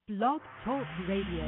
Blog Talk Radio.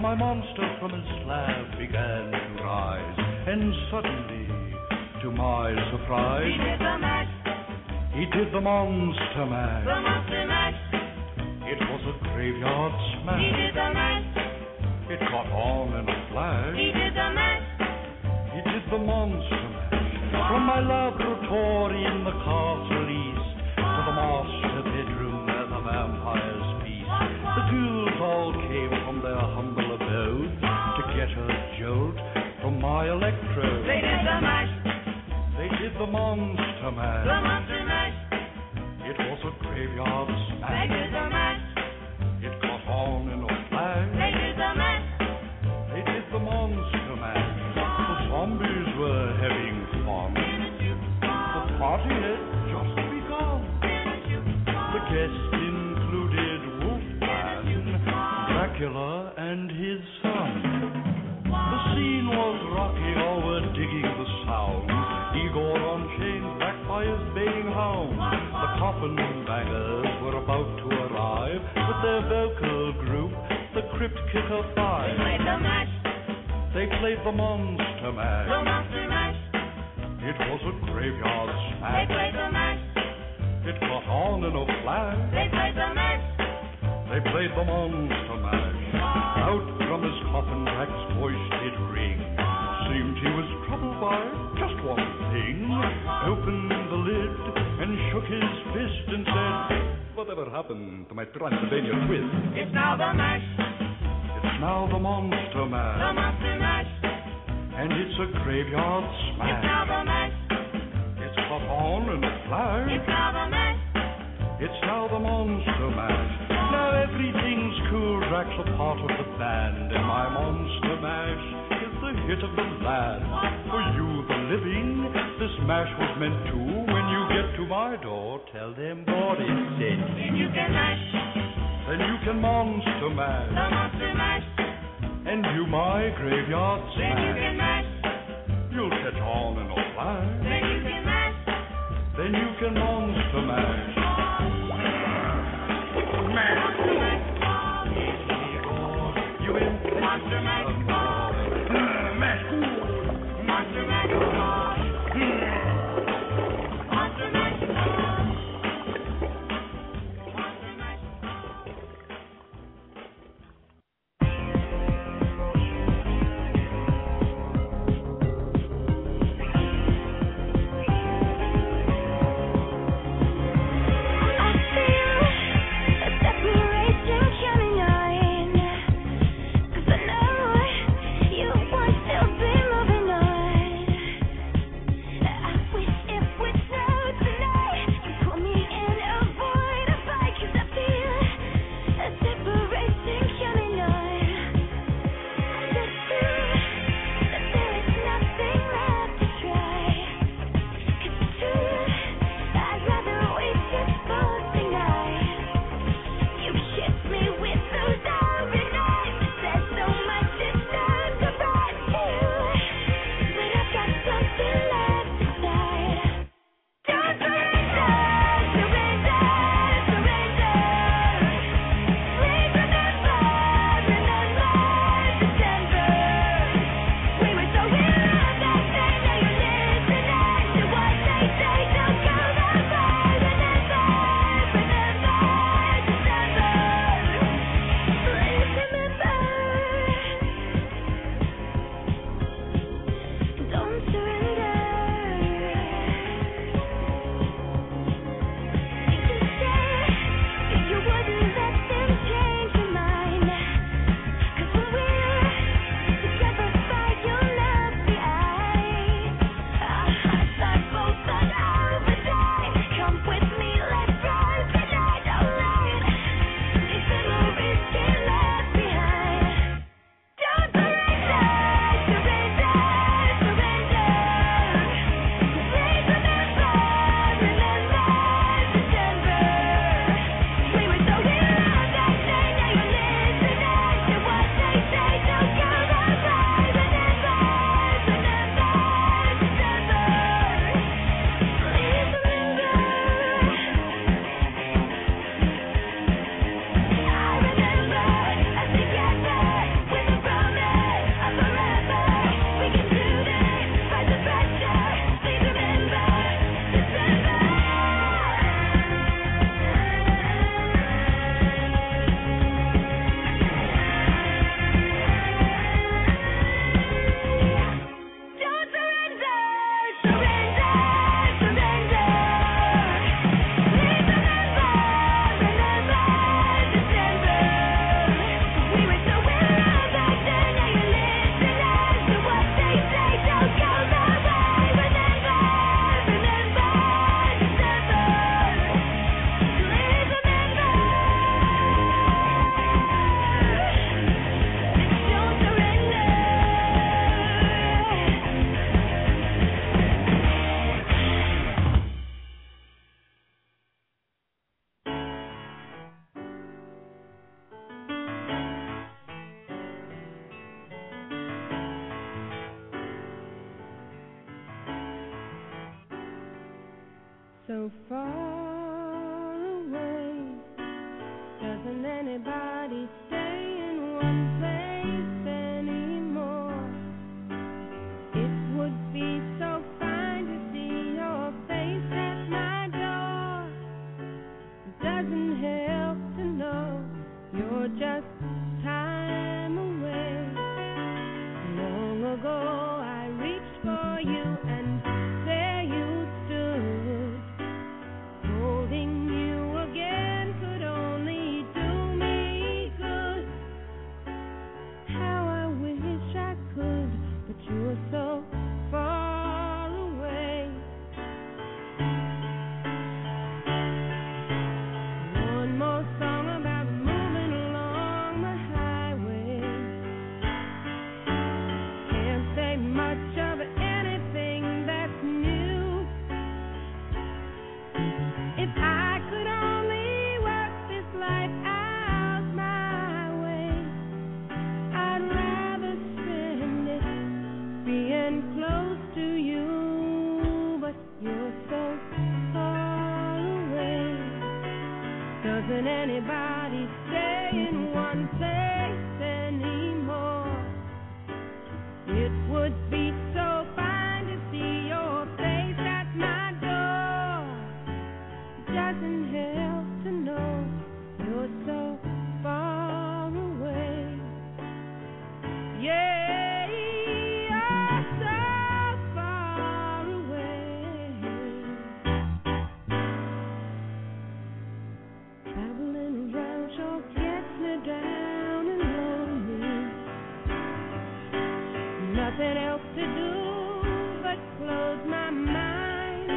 my monster from his slab began to rise, and suddenly, to my surprise, he did the mash. He did the monster mash. The monster mash. It was a graveyard smash. He did the mash. It caught on in a flash. He did the mash. He did the monster mash. From my laboratory in the castle east to the master bedroom where the vampires feast, the ghouls all came from their humble abode to get a jolt from my electrode. They did the mash. They did the monster mash. The monster mash. It was a graveyard smash. They did the mash. It caught on in a flash. They did the mash. They did the monster mash. The zombies were having fun. The party had just begun. The guests included Wolfman, Dracula, and his son. The scene was rocking, all were digging the sound. Igor on chains, backed by his baying hound. The coffin bangers were about to arrive with their vocal group, the Crypt Kicker Five. They played the mash. They played the monster mash. The monster mash. It was a graveyard They smash. played the mash. It caught on in a flash. They played the mash. They played the monster mash. Out from his coffin, Jack's voice did ring. Seemed he was troubled by just one thing. Opened the lid and shook his fist and said, "Whatever happened to my Transylvania twist?" It's now the mash. It's now the monster The mash. monster mash. And it's a graveyard It's smash. now the mash. It's caught on in a flash. It's now the mash. It's now the monster mash. Now everything's cool. Drax a part of the band, and my monster mash is the hit of the land. For you, the living, this mash was meant to. When you get to my door, tell them what it said. Then you can mash. Then you can monster The mash, monster mash. and do my graveyard Then you can smash. mash. You'll catch on in a flash. Then you can mash. Then you can monster mash. Monster mash. You in Monster mash. mash. Monster mash. Monster mash. Monster mash. I feel a desperation coming on, 'cause I know so far away. Doesn't anybody stay in one place anymore? It would be so fine to see your face at my door. It doesn't help to know you're just time away. Long ago I reached for you and there you stood. Holding you again could only do me good. How I wish I could, but you're so far away. One more song about moving along the highway. Can't say much of anything that's new. If I could only work this life out my way, I'd rather spend it being close to you, but you're so far away. Doesn't anybody stay in one place anymore? It would be so fine to see your face at my door. Doesn't help to know you're so far away. Yeah, you're so far away. Traveling around sure gets me down and lonely. Nothing else to do but close my mind.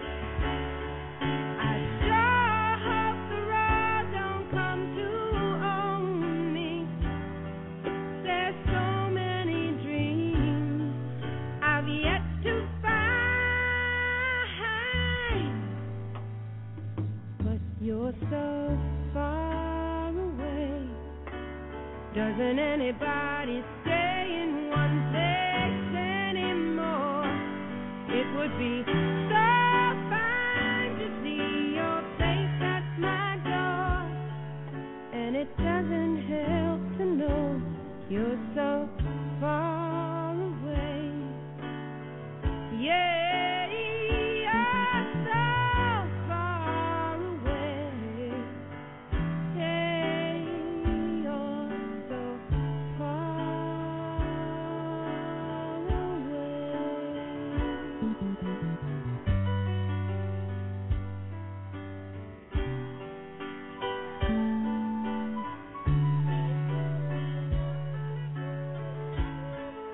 I sure hope the road don't come to own me. There's so many dreams I've yet to find, but you're so far away. Doesn't anybody stay in one place anymore? It would be so fine to see your face at my door, and it doesn't help to know you're so far away. Yeah, you're so far away. Yeah, you're so far away.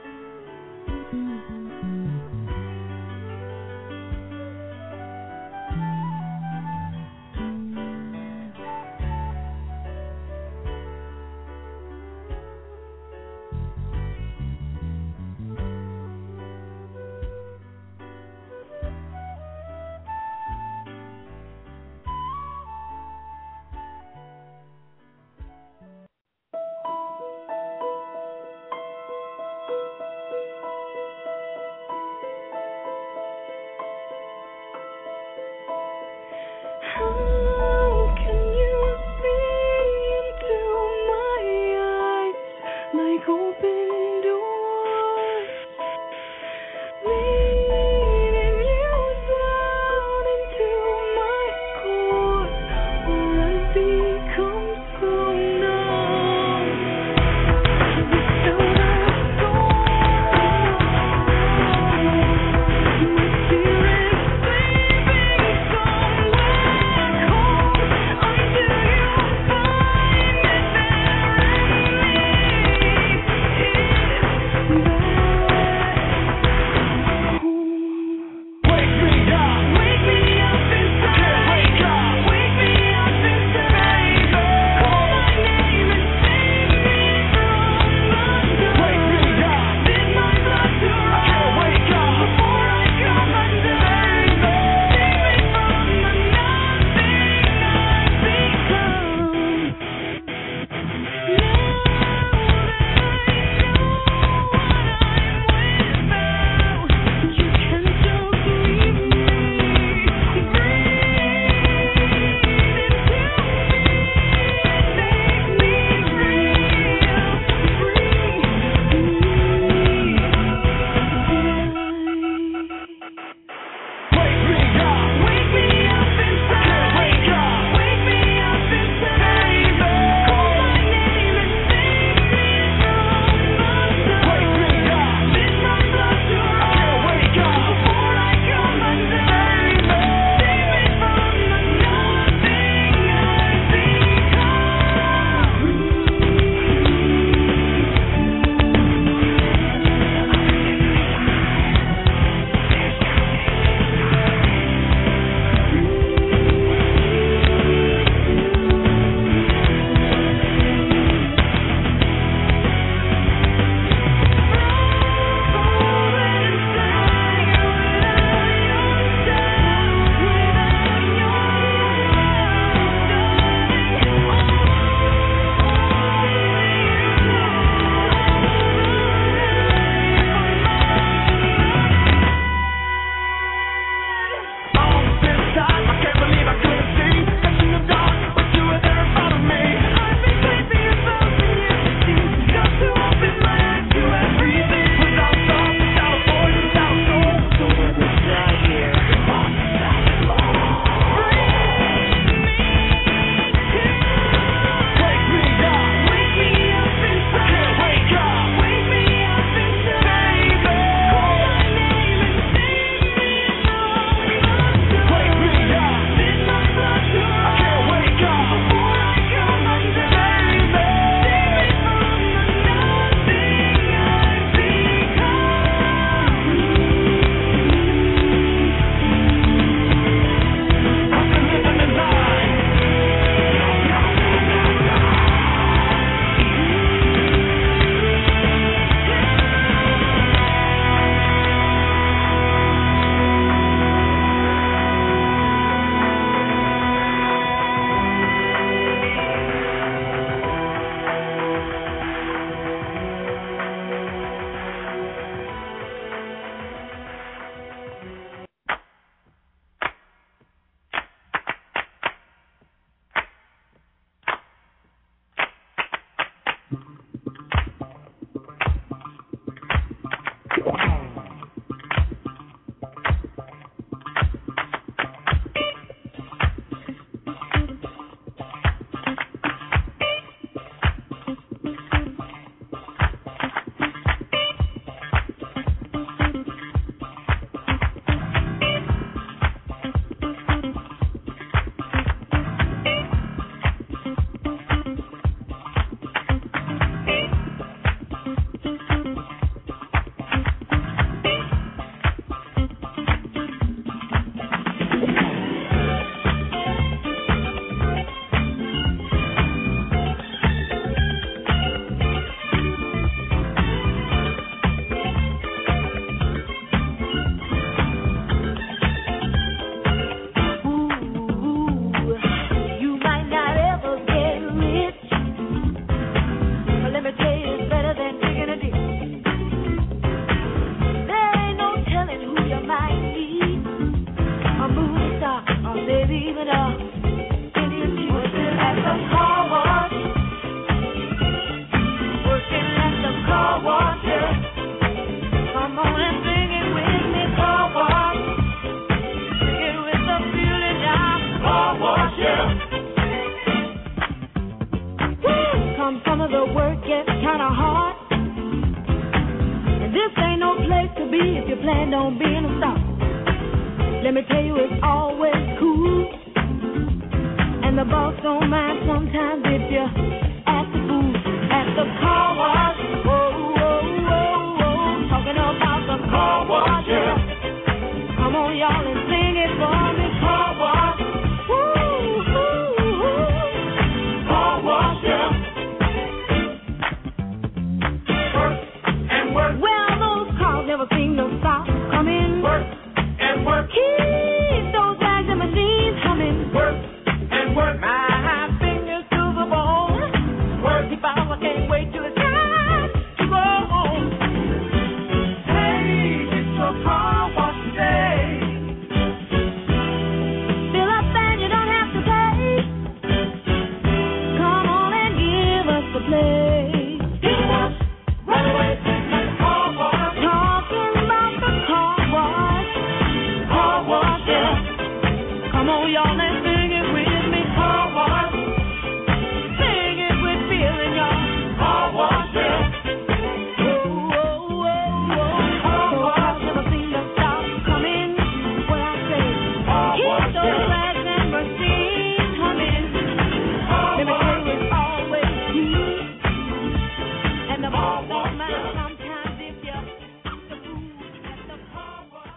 the work gets kinda hard. And this ain't no place to be if you plan on being a star. Let me tell you, it's always cool. And the boss don't mind sometimes if you act the fool at the car wash. Whoa, whoa, whoa, whoa. Talking about the car wash, yeah. Come on, y'all, and sing it for me. Car wash. Woo, woo, woo. Car wash, yeah. Work and work. Well, those cars never seem to stop coming. Work and work. Keep those bags and machines humming. Work and work. My fingers to the bone. Work. If I can't wait till it's time to go home. Hey, it's your car wash day. Fill up and you don't have to pay. Come on and give us a play. Car wash, run away, car wash. Talking about the car wash. Car wash, yeah. Come on, y'all, and sing it with me. Car wash. Sing it with feeling, y'all. Car wash, yeah. Whoa, whoa, whoa, whoa. Car wash never seem to stop coming. What I say, keep those bags and machines humming. Let me tell you, it's always cool. And the boss don't mind sometimes if you act the fool at the car wash.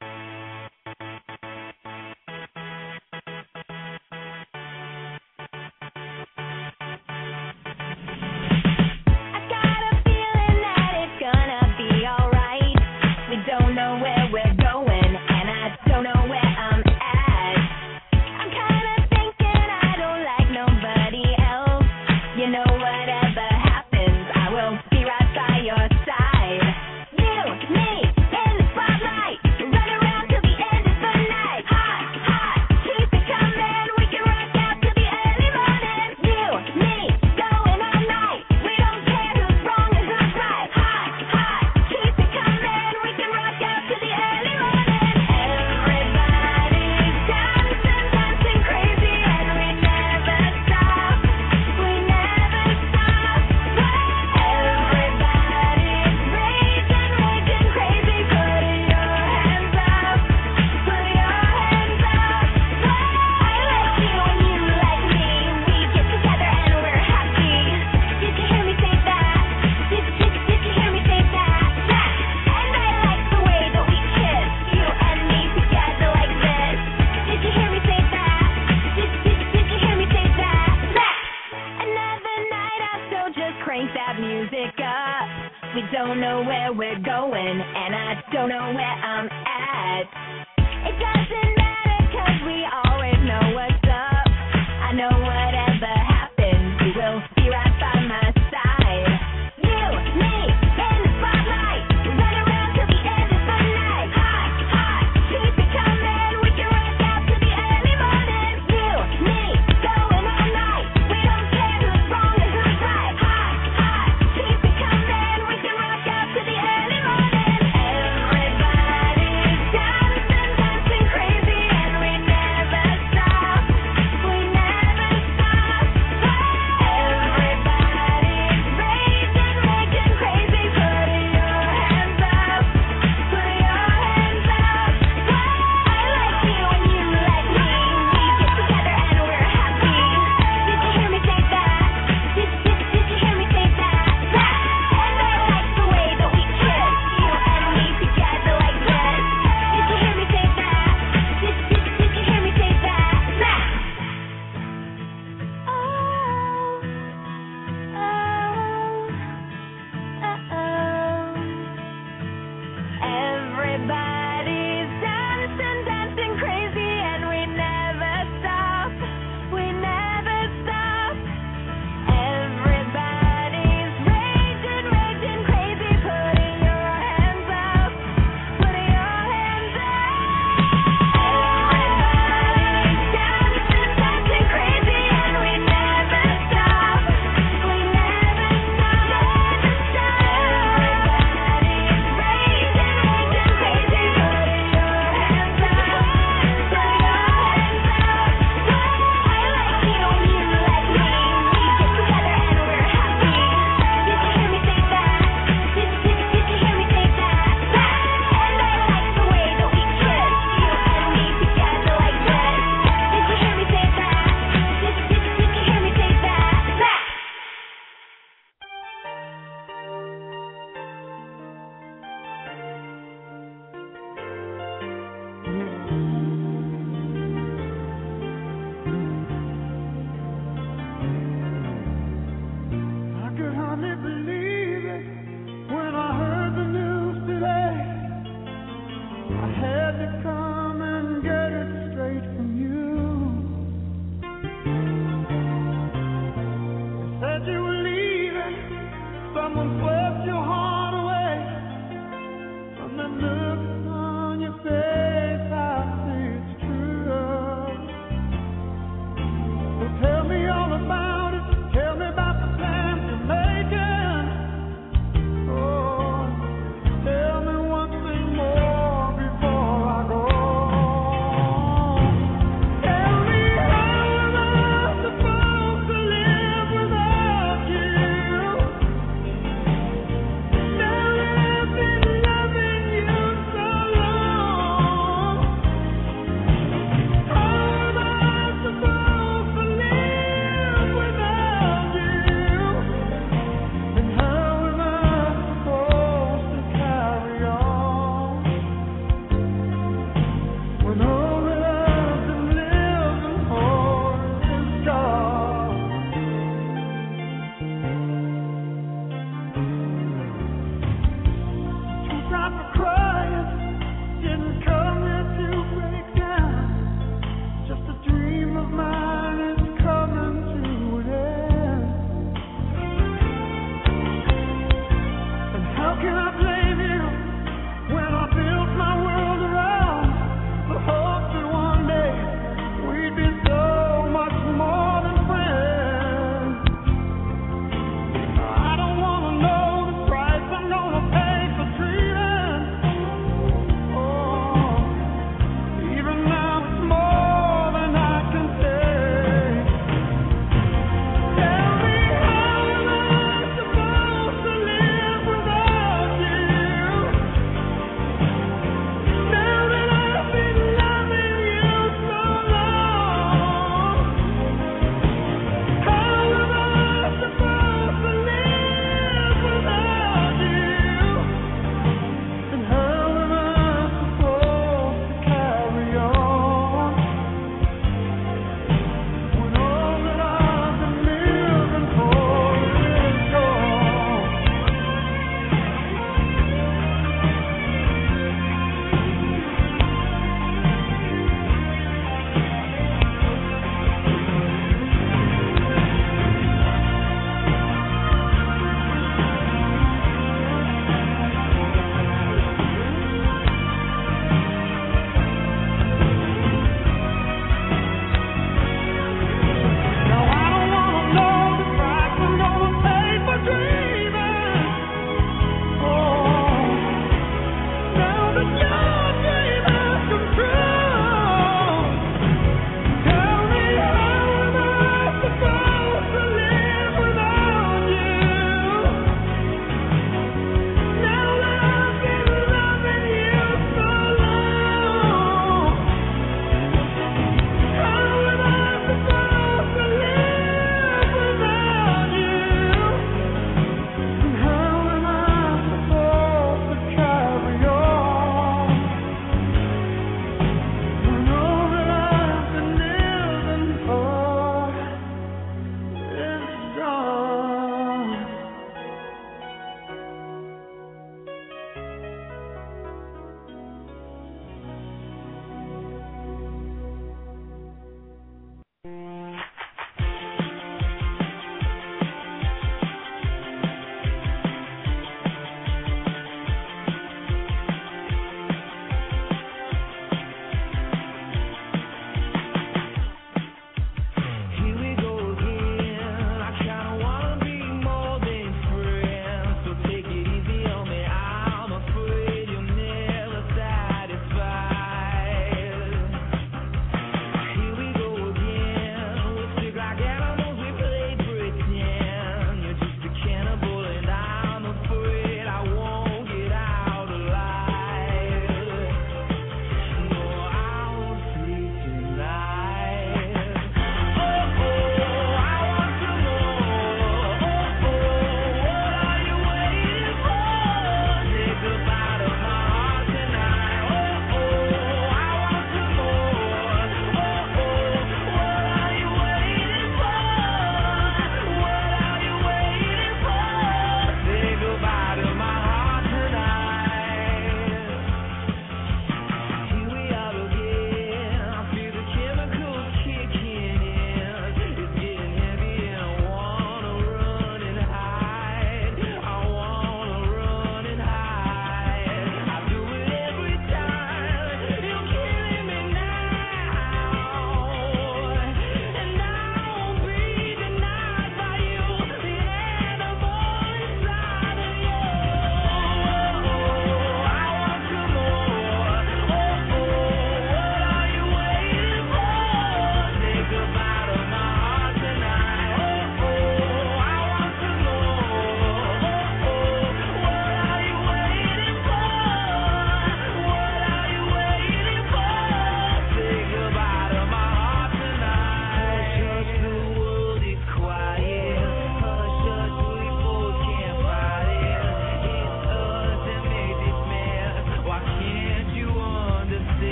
I got a feeling that it's gonna be alright. We don't know where we're going, and I don't know where I'm at. I'm kinda thinking I don't like nobody else. You know, whatever happens, I will be right by your side. You, me, in the spotlight, run around till the end of the night. Hot, hot, keep it coming. We can rock out till the early morning. You, me, going all night. We don't care who's wrong and who's right. Hot, hot, keep it coming. We can rock out till the early morning. Everybody's dancing, dancing crazy, and we never stop. We never stop. Everybody's raging, raging crazy. Put your hands up. Put your hands up. I like you and you like me. We get together and we're happy. Did you hear me say that? Did you hear me say that? And I like the way that we kiss, you and me together like this. Did you hear me say that? Did you hear me say that? Another night I still just crank that music up. We don't know where we're going, and I don't know where I'm at. It doesn't matter 'cause we always know what's up. I know whatever happens, you will be right by my side. You, me, in the spotlight, run around till the end of the night. Hot, hot, keep it coming. We can rock out till the early morning. You, me, going all night. We don't care who's wrong and who's right. Hot, hot, keep it coming. We can rock out till the early morning. Everybody's dancing, dancing crazy, and we never stop. We never stop.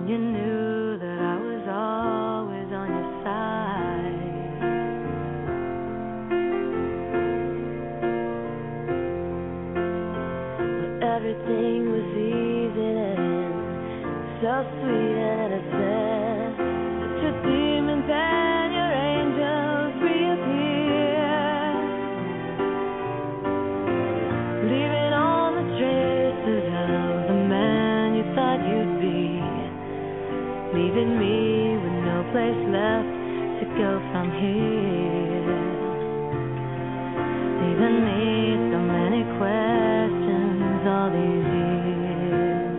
when you knew that I was always on your side. But everything was easy then, so sweet and innocent. But your demons and your angels reappeared, leaving all the traces of the man you thought you'd be, leaving me with no place left to go from here, leaving me so many questions all these years.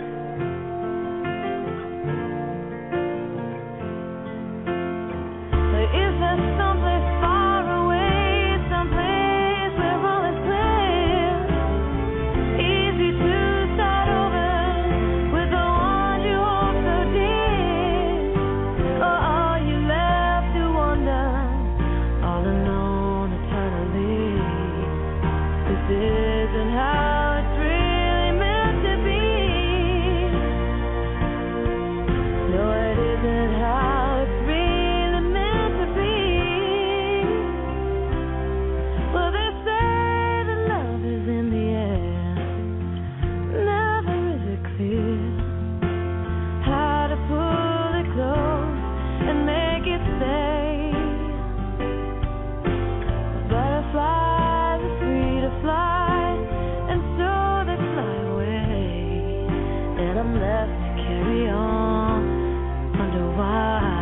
But is there someplace far away, someplace where all is clear, easy to start over with the one you hold so dear? Or are you left to wander all alone eternally? This isn't how it's really meant to be. No, it isn't how it's really meant to be. Well, they say that love is in the air. Never is it clear how to pull it close and make it stay. Butterflies are free to fly, and so they fly away, and I'm left to carry on, wonder why.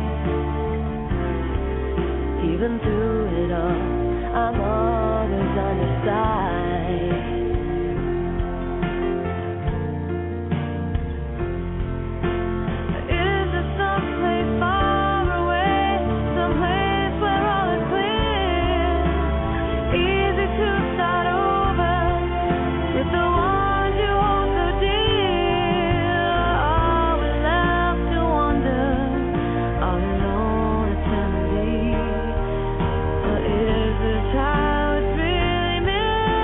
Even through it all, I'm always on your side. Is there someplace far away, someplace where all is clear, easy to start over with the ones you hold so dear? Are we left to wander all alone eternally? Or is this how it's really meant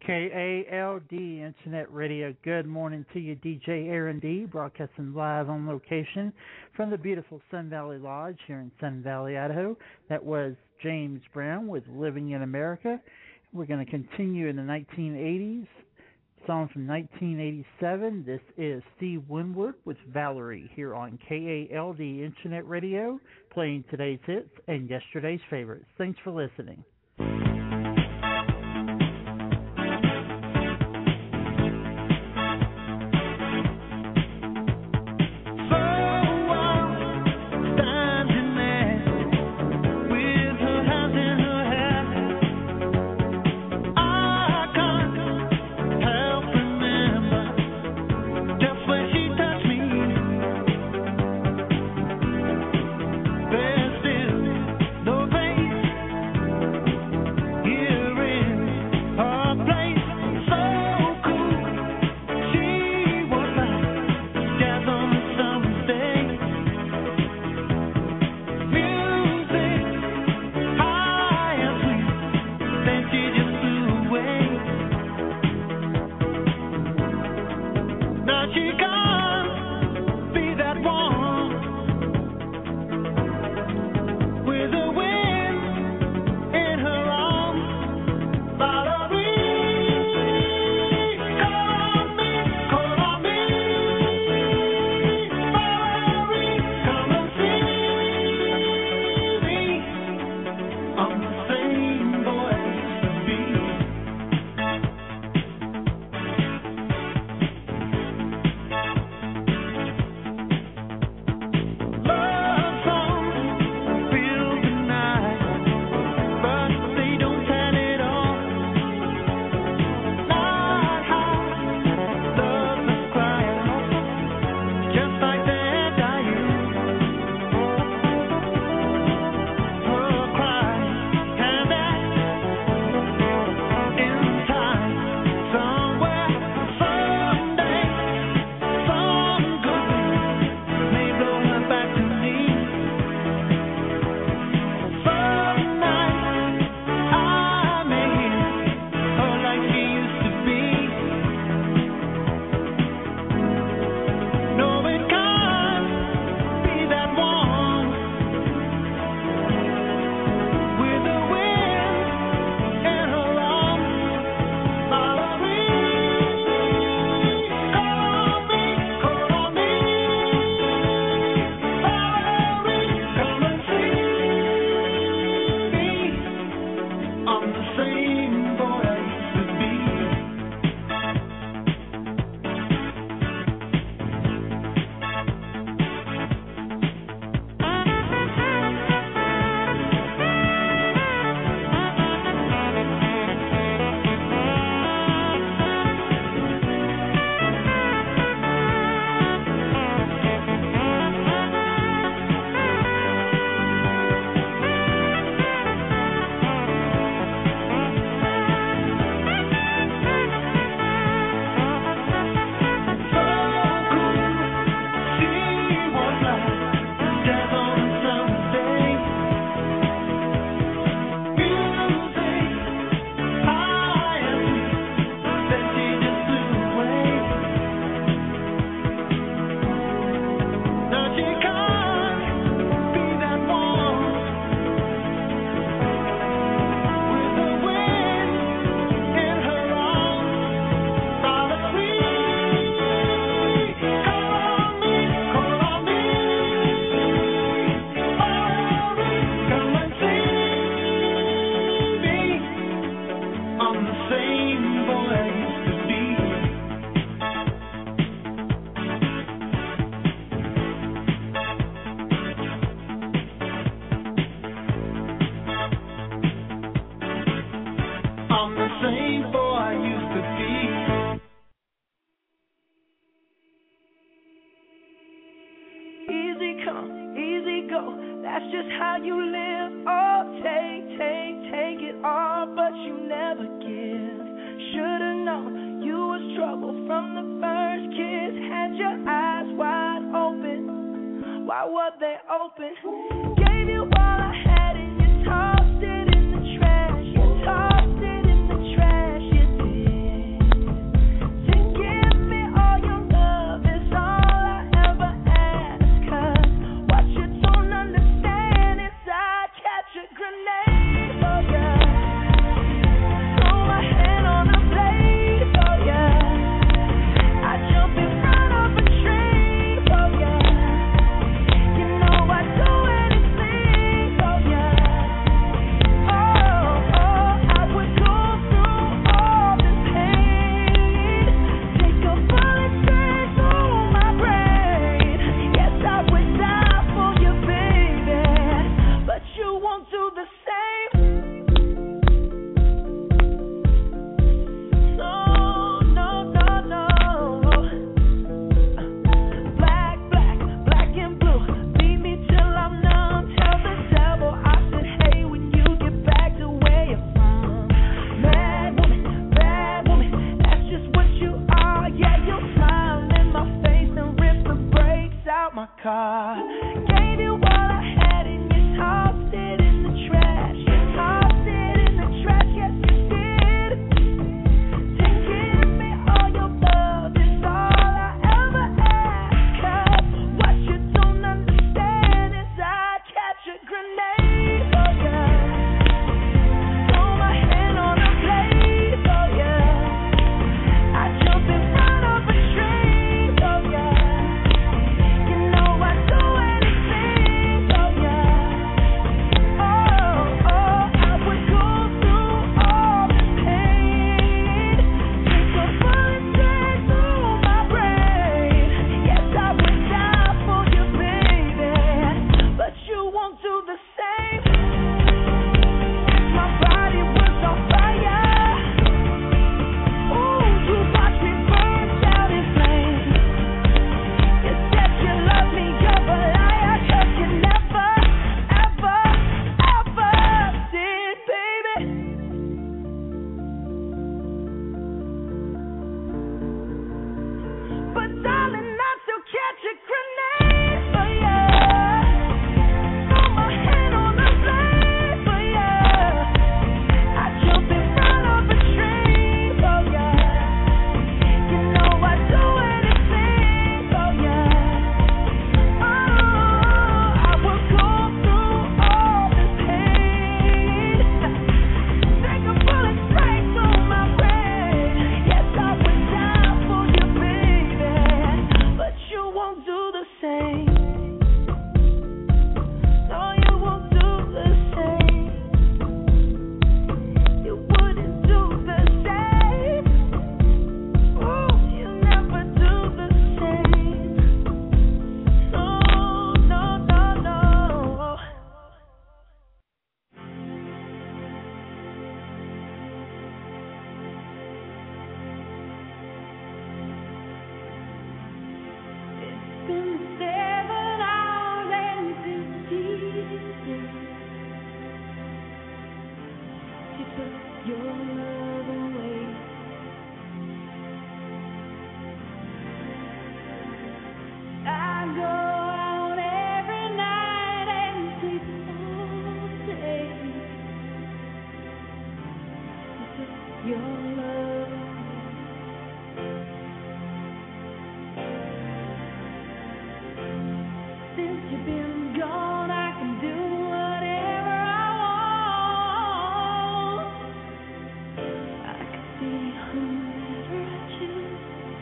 KALD Internet Radio. Good morning to you, DJ Aaron D, broadcasting live on location from the beautiful Sun Valley Lodge here in Sun Valley, Idaho. That was James Brown with Living in America. We're going to continue in the 1980s. Song from 1987. This is Steve Winwood with Valerie here on KALD Internet Radio, playing today's hits and yesterday's favorites. Thanks for listening. Tossed it in the trash, you did. your love. Since you've been gone, I can do whatever I want. I can be whomever I choose.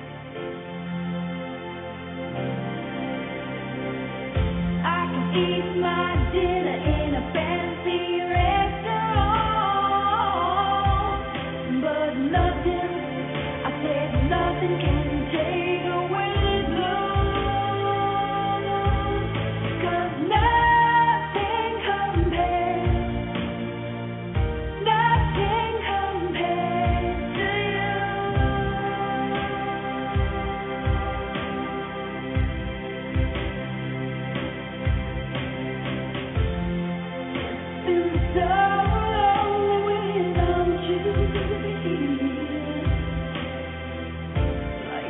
I can eat my dinner in a fancy restaurant, but nothing, I said nothing can take away this love, 'cause nothing compares to you. Been so long without you here. I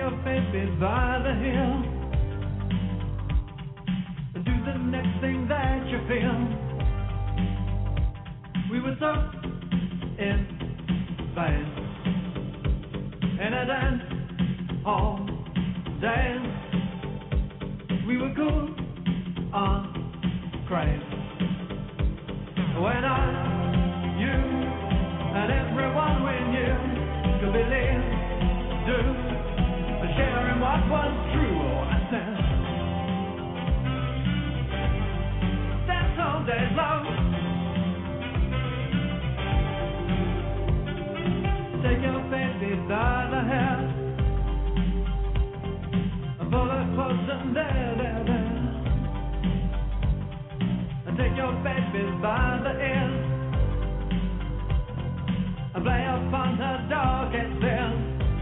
your baby by the heel and do the next thing that you feel. We were so in phase and I danced all day. We were cool on craze. When you, and everyone we knew could believe, do, sharing what was true. Oh, I said, that's all day long. Take your baby by the hair, pull her close and there. And take your baby by the ears and play upon her darkest fears.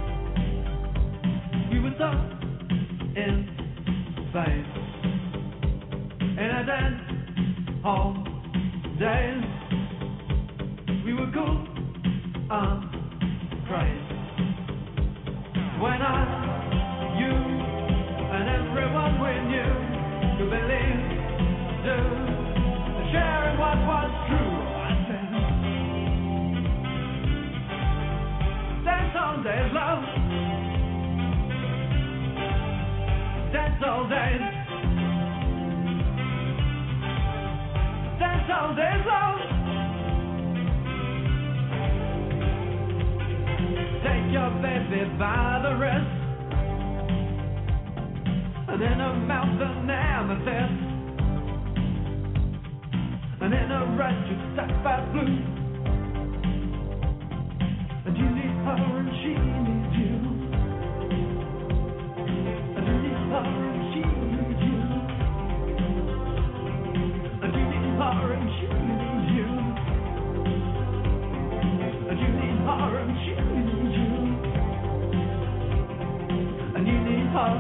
We were so in space in a dance all days. We were cool on craze. When you, and everyone we knew could believe, do, sharing what was true. I said, that's all days, love. That's all days. That's all days, love. Take your baby by the wrist and in her mouth an amethyst, and in her red you sapphire blue. And you need her and she needs you. And you need her and she needs you. And you need her and she needs you. And you need her and she needs you. And you need her.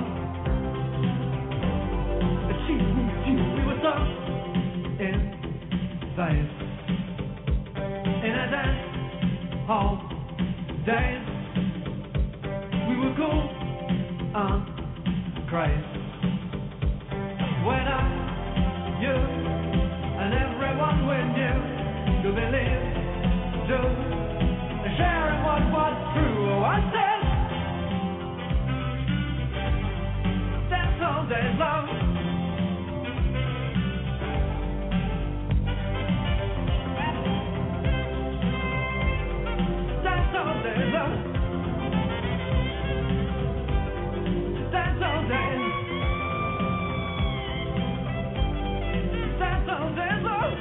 She needs you. We were so in phase in a dance all days. We were cool on craze. When you, and everyone we knew could believe, do, sharing what was true. Oh, I said, that's all days long. That's all days long. That's all days. That's all days long.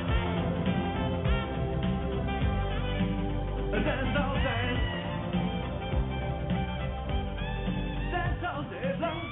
That's all days. That's all days long.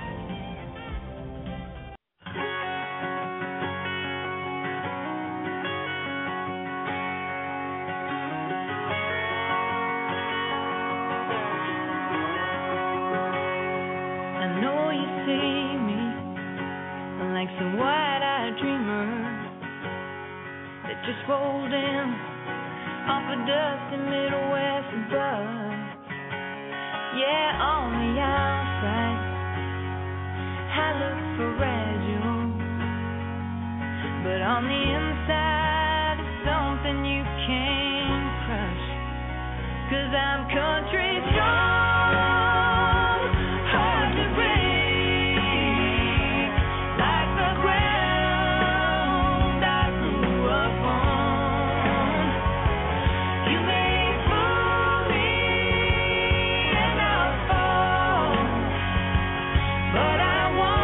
I know you see me like some wide-eyed dreamer that just rolled in off a dusty Midwest bus. Yeah, on the outside I look fragile, but on the inside it's something you can't crush. 'Cause I'm country strong, hard to break, like the ground I grew up on. You may fool me and I'll fall, but I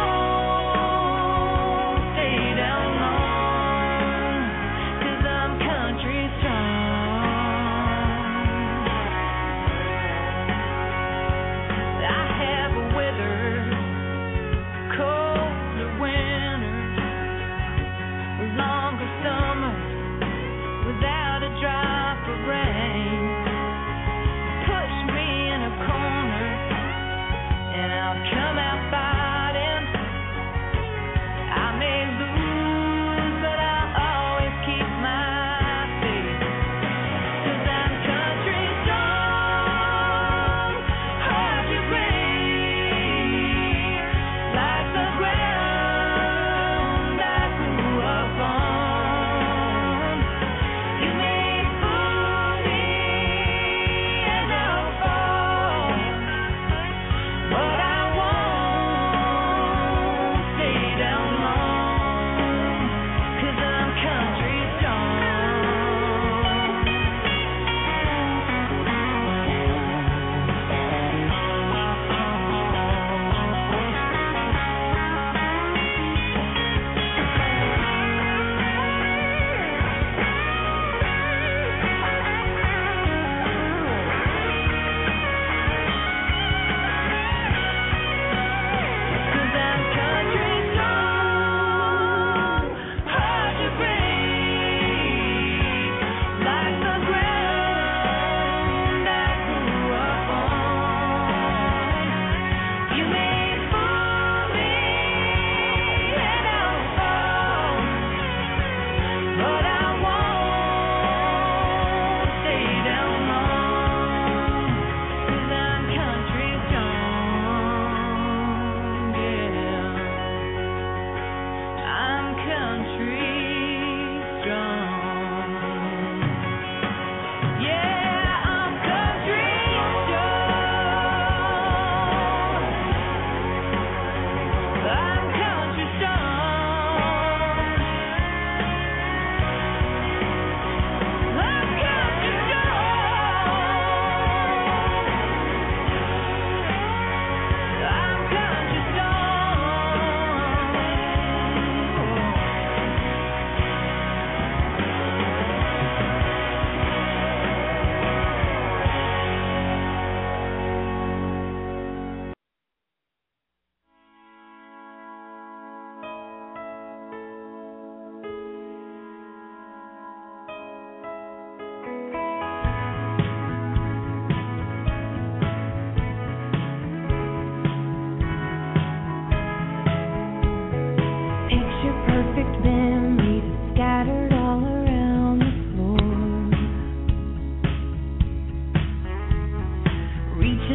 won't stay down long, 'cause I'm country strong.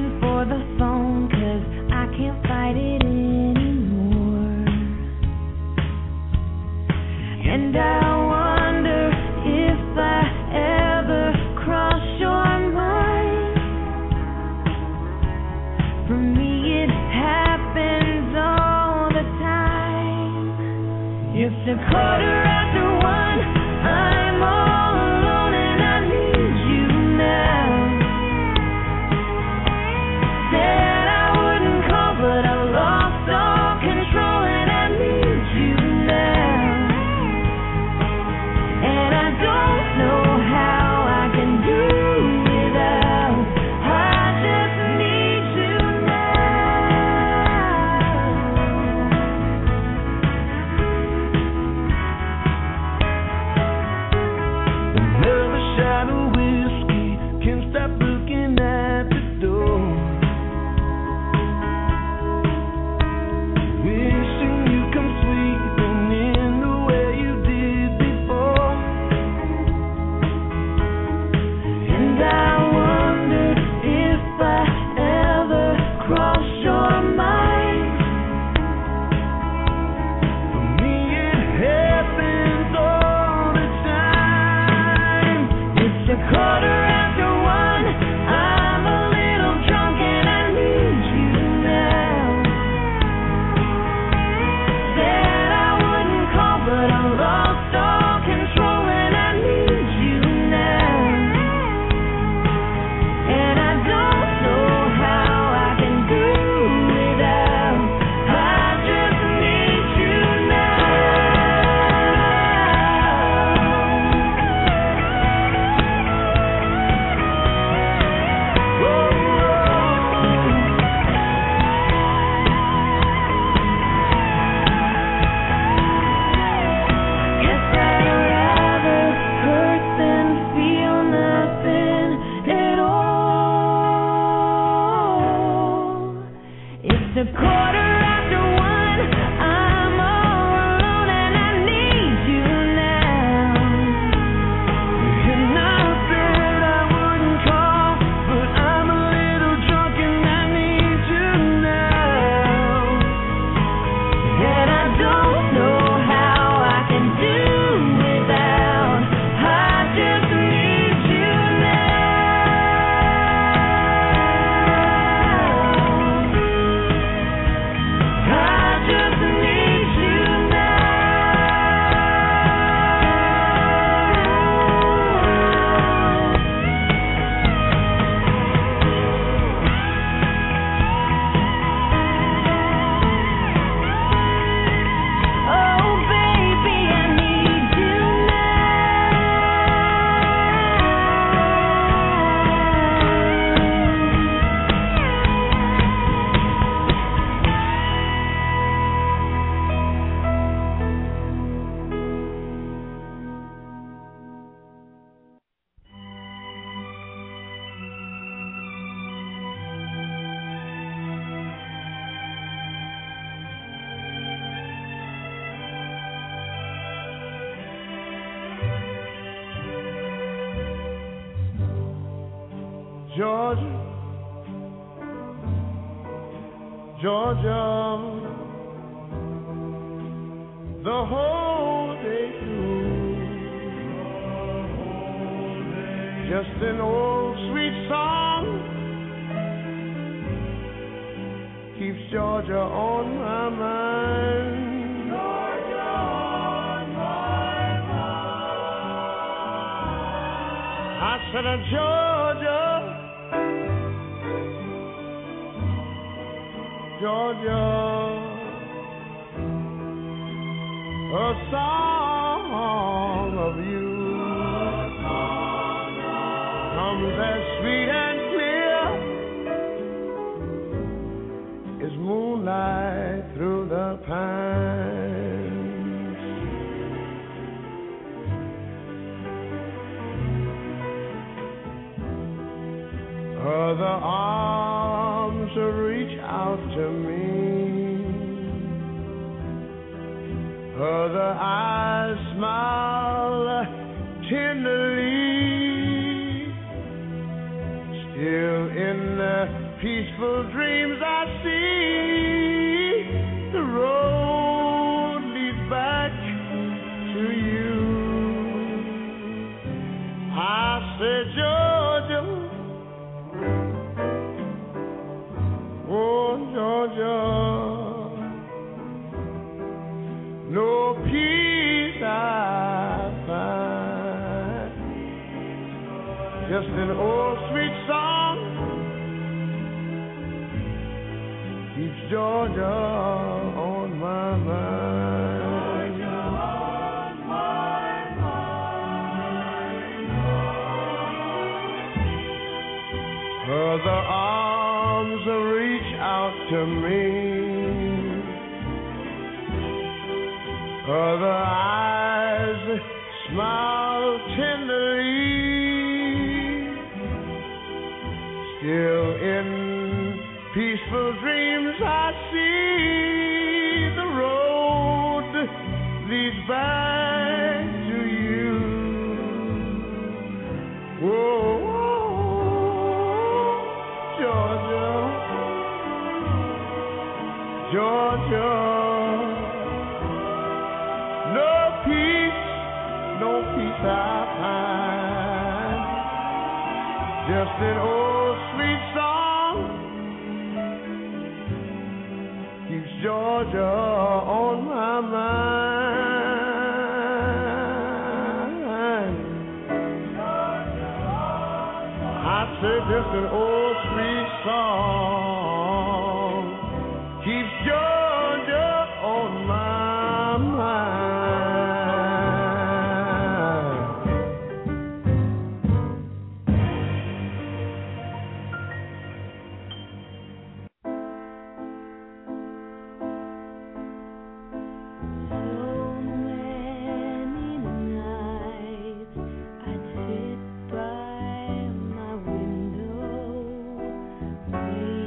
reaching for the phone 'cause I can't fight it anymore. And I wonder if I ever cross your mind. For me it happens all the time. It's a quarter after one, I'm all alone and I need you now. Said I wouldn't call but I lost all control and I need you now. And I don't know how I can do without. I just need you Another shot of whiskey, can't stop looking at the door. Wishing you come sweeping in the way you did before. And I wonder if I ever cross your mind. For me it happens all the time. It's a quarter after one, I'm a little drunk and I need you now. Said I wouldn't call but I lost all control and I need you now. And I don't know how I can do without. I just need you now. Guess I'd rather hurt than feel nothing at all. It's a quarter after one, I'm all alone and I need you now. And I said I wouldn't call, but I'm a little drunk and I need you now. And I don't know how I can do without. I just need you now. I just need you now. Oh baby, I need you Georgia, Georgia, the whole day through. Just an old sweet song keeps Georgia on my mind. Georgia on my mind. I said, Georgia, Georgia, a song of you comes as sweet and clear as moonlight through the pines. Other arms reach out to me. Other eyes smile tenderly. Still in the peaceful dreams I see, the road leads back to you. I said, Georgia, oh Georgia, no peace I find, just an old sweet song keeps Georgia on my mind. Other arms reach out to me, other eyes smile tenderly. Still in peaceful dreams I see the road leads back to you. Whoa, Georgia, Georgia, no peace I find, just an old sweet song keeps Georgia on my mind. I say just an old sweet song keeps Georgia on my mind. Waiting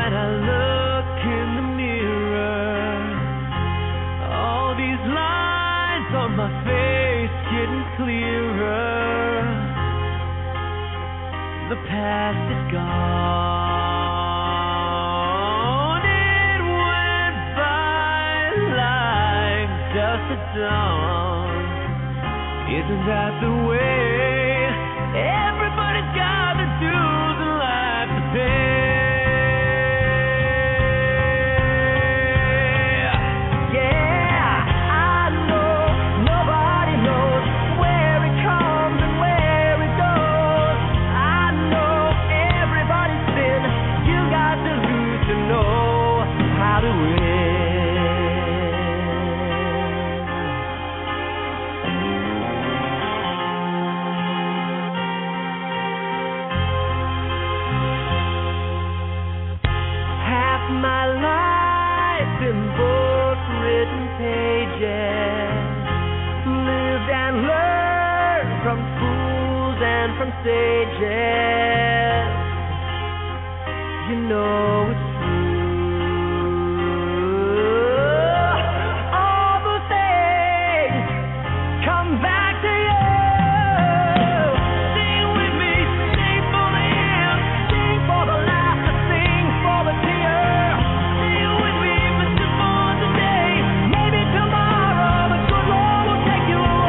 night I look in the mirror, all these lines on my face getting clearer. The past is gone. It went by like dust at dawn. Isn't that the way everybody's got the dues in life to pay? Lived and learned from fools and from sages. You know it's true. All the things come back to you. Sing with me, sing for the hymn, sing for the laughter, sing for the tear. Sing with me, but just for today, maybe tomorrow the good Lord will take you away.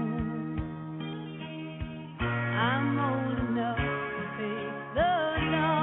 I'm old enough to face the dawn.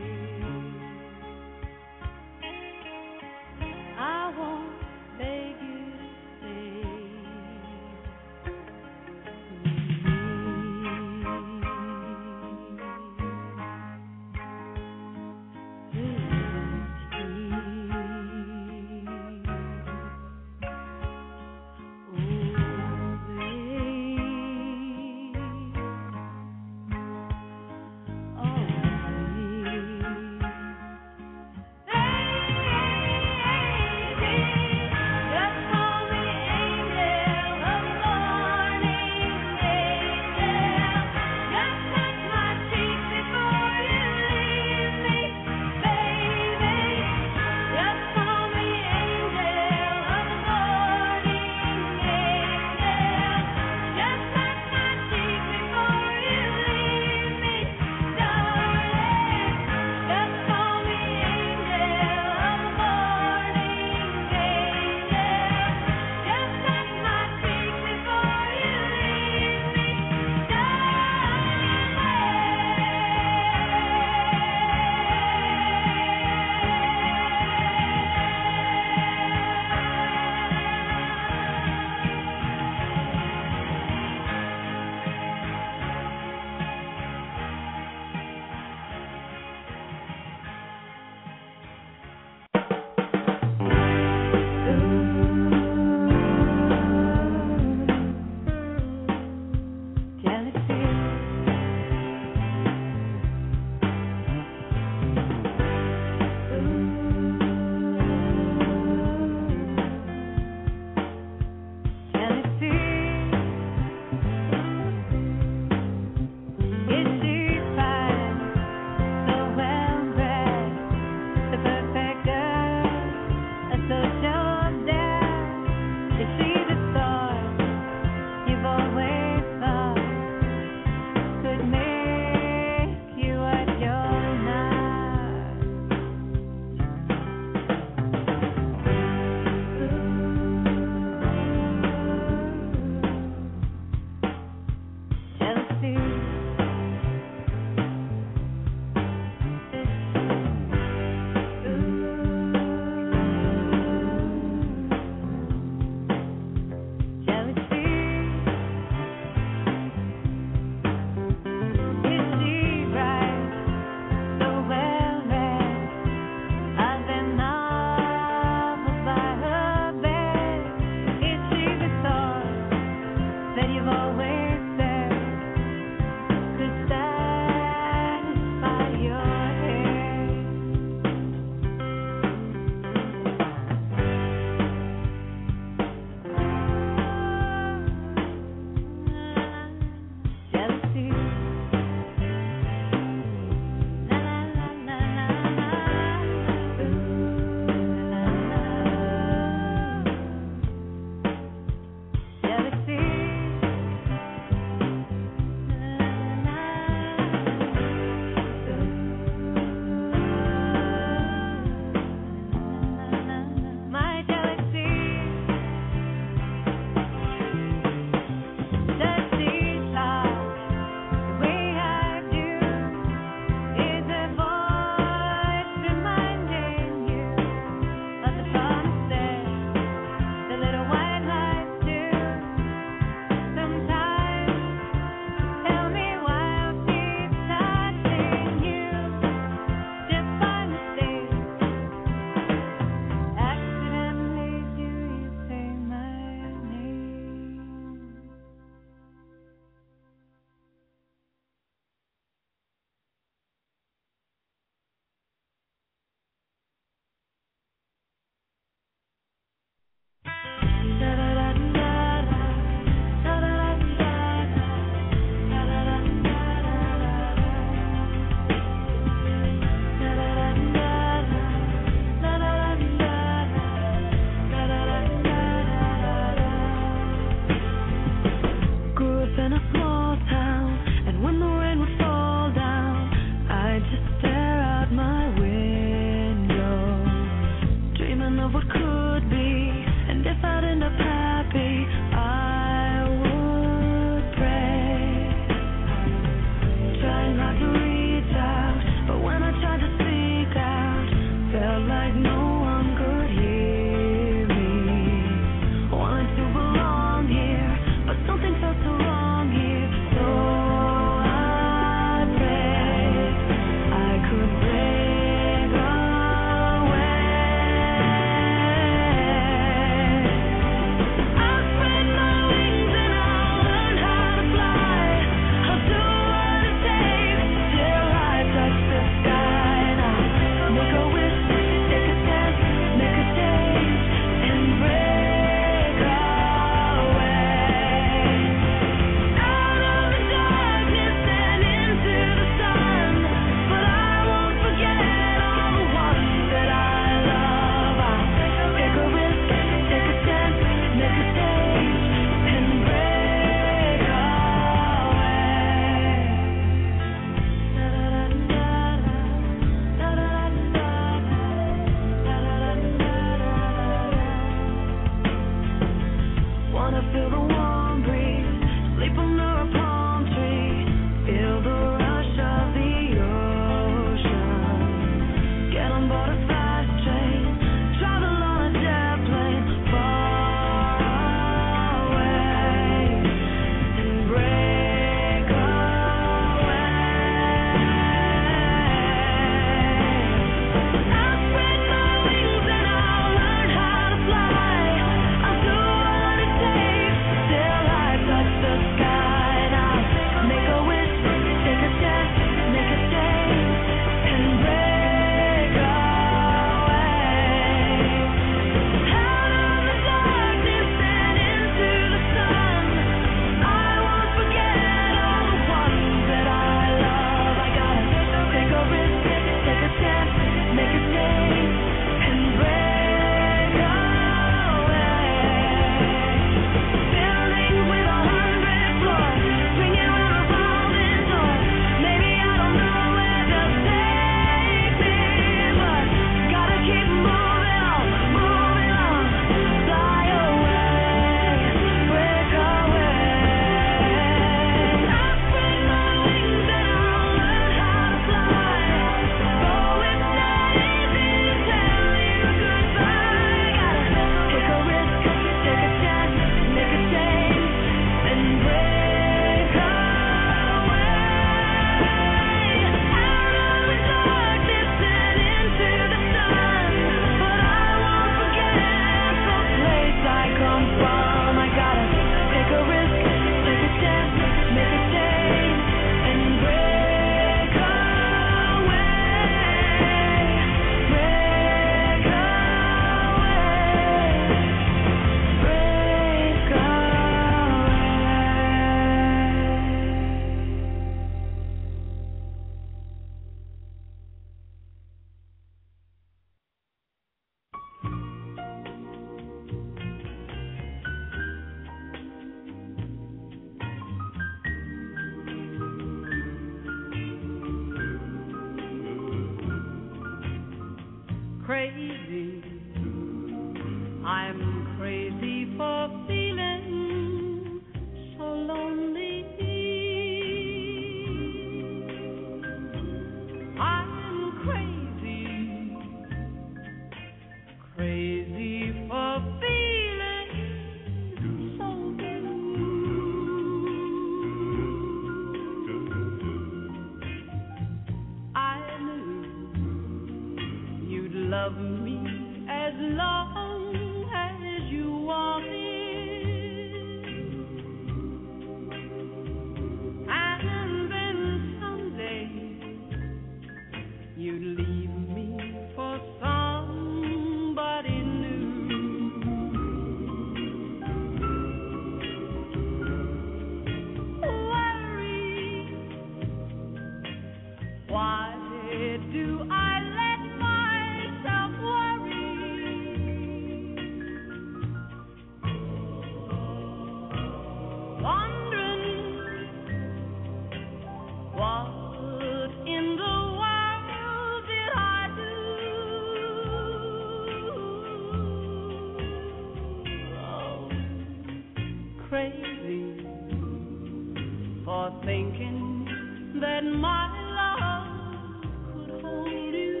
for thinking that my love could hold you.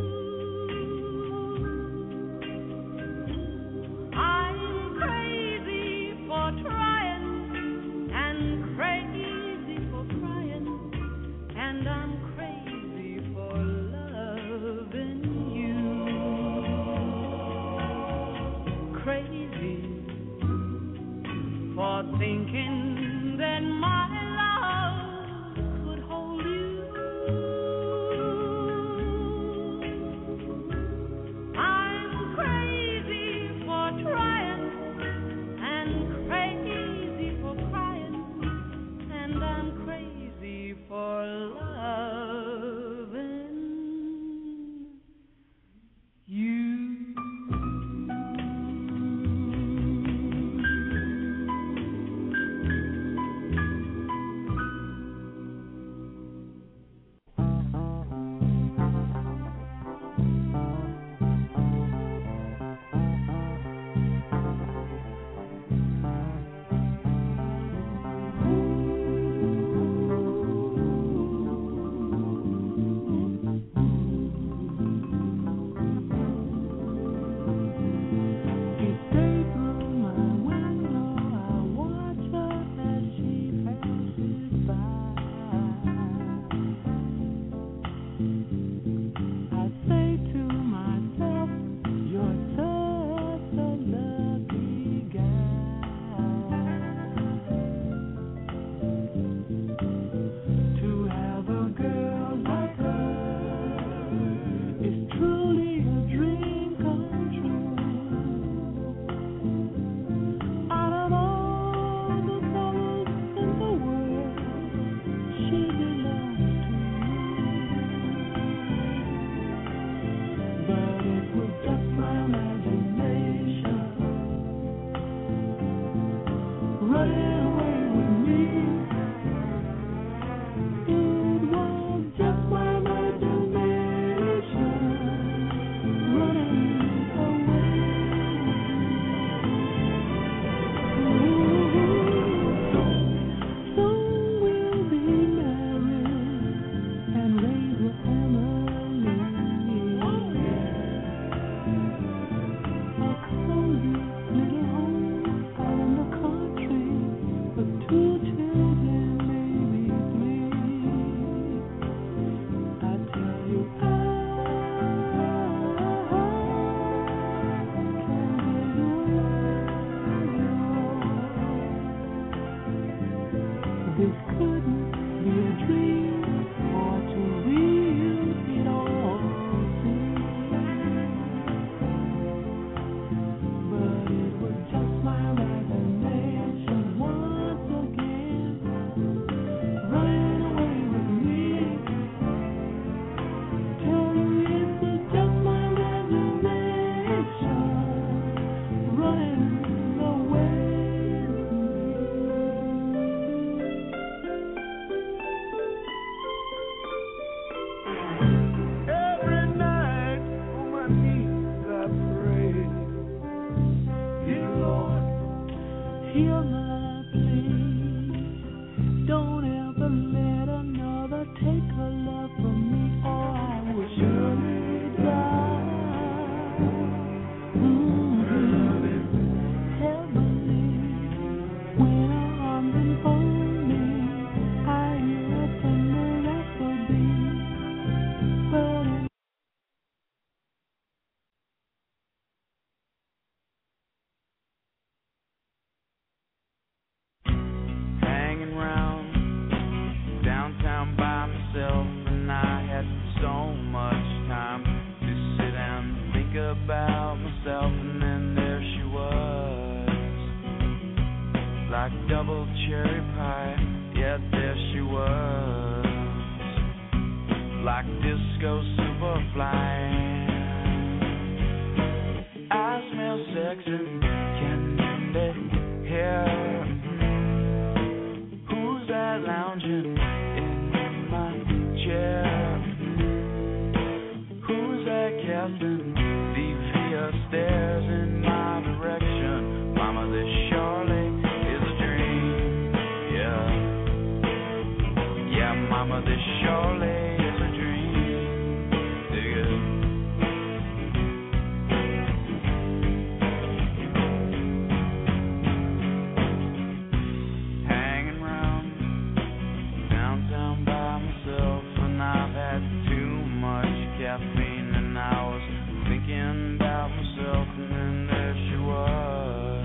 I'm crazy for trying and crazy for crying, and I'm crazy for loving you. Crazy for thinking that my love could hold you. I'm crazy for trying and crazy for crying, and I'm crazy for loving you. Hanging round downtown by myself, and I had so much time to sit and think about myself, and then there she was, like double cherry pie, yeah, there she was, like disco superfly. I smell sex and candy here. Who's that lounging in my chair? Who's that casting devious stares in my direction? Mama, this surely is a dream, yeah. Mama, this surely is a dream. Dig it. Hanging round downtown by myself, and I've had too much caffeine, and I was thinking about myself, and then there she was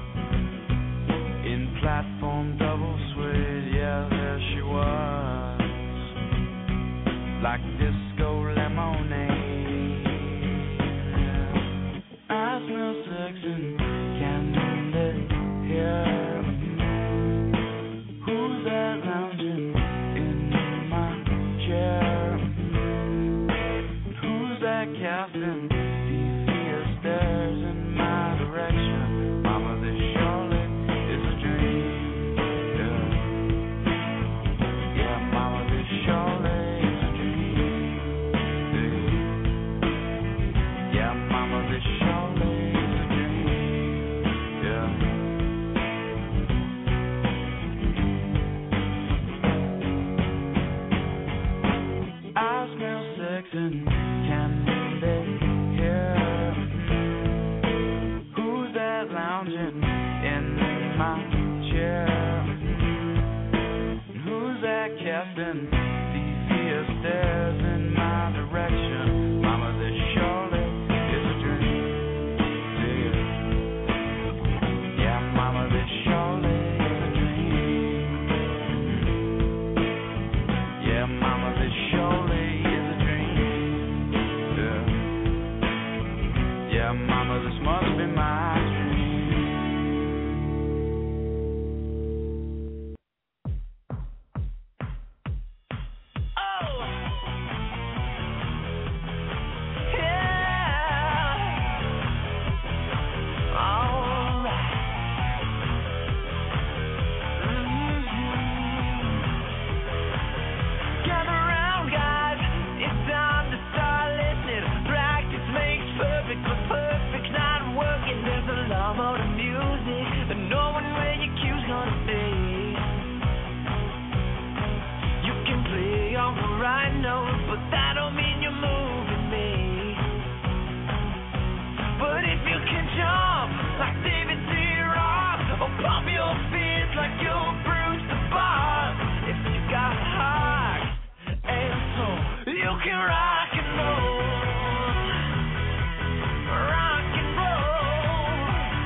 in platform double suede. Yeah, there she was, like disco lemonade. I smell sex and candy here. Who's that lounging in my chair? Who's that casting devious stares in my direction? Mama, this surely is a dream. Yeah, yeah, Mama, this surely is a dream. Yeah, yeah, Mama, this surely is a dream. Yeah. I smell sex and candy here. Who's that lounging in my chair? Who's that casting devious stares in my direction? Mama, this surely is a dream. Yeah, yeah, Mama, this surely is a dream. Yeah, Mama, this surely is a dream. Yeah, yeah, Mama, this must be my dream. Gather round, guys. It's time to start listening. Practice makes perfect, but perfect's not working. There's a lot more to music than knowing where your cue's gonna be. You can play on the right note, but that don't mean you're moving me. But if you can jump like David D. Roth, or pump your fist like you're Bruce the Boss, if you got heart and soul, you can rock and roll. Rock and roll.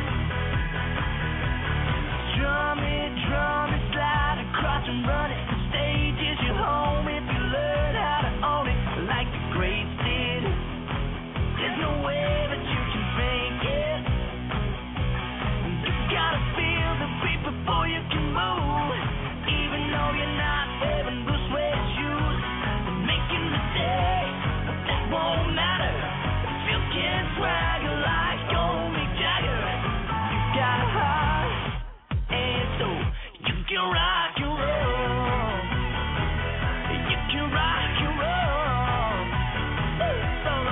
Drum it, slide across and run it. The stage is your home if you learn how to own it, like the greats did. There's no way that you can fake it. You gotta feel the beat before you can move. Even though you're not wearing blue suede shoes and making mistakes, that won't matter if you can swagger like old Mick Jagger. You got heart and soul. You can rock and roll. You can rock and roll. Solo.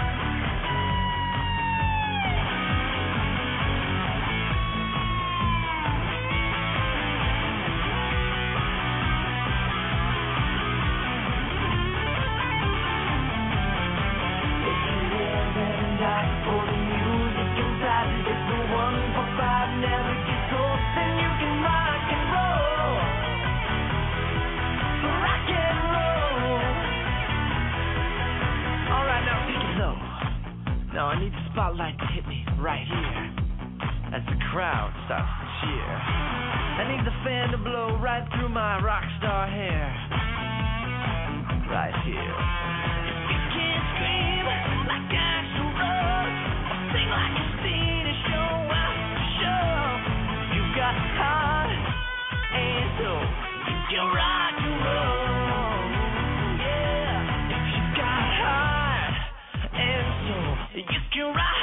If you live and die for the music inside, if the 145 never gets old, then you can rock and roll. Rock and roll. Alright, now take it low. Now I need the spotlight to hit me right here as the crowd starts to cheer. I need the fan to blow right through my rock star hair. Right here. You can scream like Axl Rose, or sing like you've seen a show after show. You got heart and soul. You can rock and roll. Yeah. If you got heart and soul, you can rock.